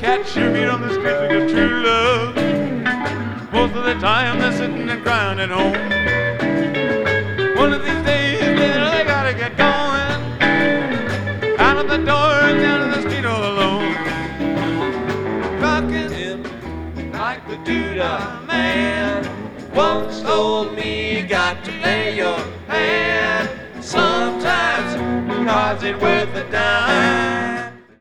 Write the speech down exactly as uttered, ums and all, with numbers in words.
cats you meet on the streets with your true love. Most of the time they're sitting and crying at home. One of these days they gotta get going, out of the door and down to the street all alone. Rockin' him like the doodah man once told me you got to play your hand. Sometimes cards ain't worth a dime.